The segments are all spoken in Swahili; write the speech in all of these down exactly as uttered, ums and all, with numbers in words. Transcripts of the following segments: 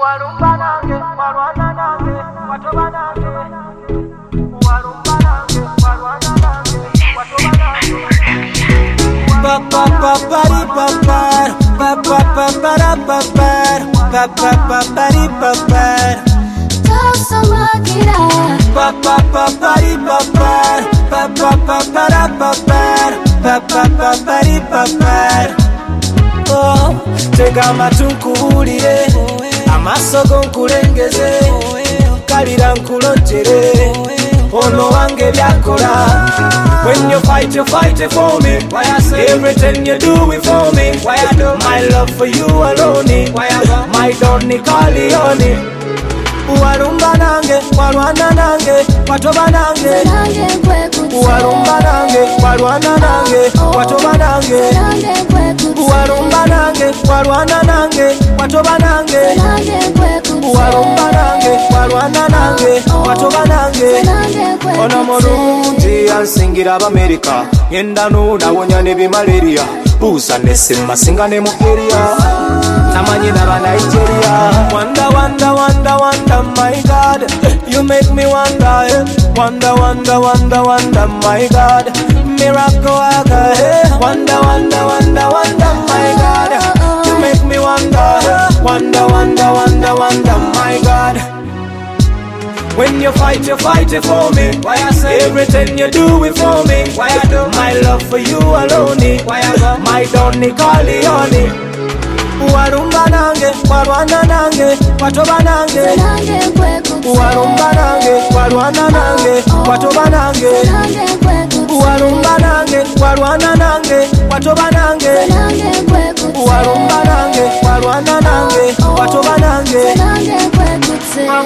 Warumba nange, warwana nange, watoba nange. Warumba nange, warwana nange, watoba nange. Pa pa pa pari pa par, pa pa pa para pa par, pa pa pa pari pa par. Tosumagira. Pa pa pa pari pa par, pa pa pa para pa par, pa pa pa pari pa par. Oh, tega matunkuulire, amasogo nkulengeze, kalira nkulojere, ono wange byakola. When you fight, you fight it for me. Why I say everything you do it for me. Why I do my love for you alone. Why I go my Donny Corleone. Warumba nange, warwana nange, watoba nange. Warumba nange, warwana nange, watoba nange. Warumba nange, warwana nange, watoba nange. Warumba nange, warwana nange, watoba nange. Ono mulungi ansingira Abamerika, ngenda nunawonya n'ebimalaria, buusa n'esima singa ne mu area, namanyi n'aba Nigeria. Wonder, wonder, wonder, wonder, my God, you make me wonder, eh? Wonder, wonder, wonder, wonder, my God, miracle aga, eh? Wonder, wonder, wonder, wonder, my God, you make me wonder, eh? Wonder, wonder, wonder, wonder, my God. When you fight, you fight it for me. Why I say everything you do it for me. Why I do my love for you alone. Why I go my Donny Corleone. Warumba nange, warwana nange, watoba nange. Warumba nange, warwana nange, watoba nange. Warumba nange, warwana nange, watoba nange. Warumba nange, warwana nange, watoba nange. Oh yeah,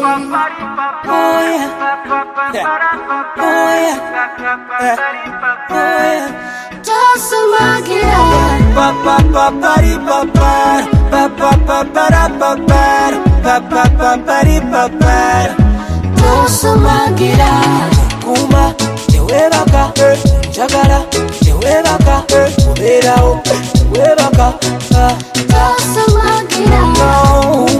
oh yeah, oh yeah. Tosumagira. Pa pa pa pari pa par, pa pa pa para pa par, pa pa pa pari pa par. Tosumagira. Kuma tewebaka, njagala tewebaka, kuberawo tewebaka. Tosumagira. No.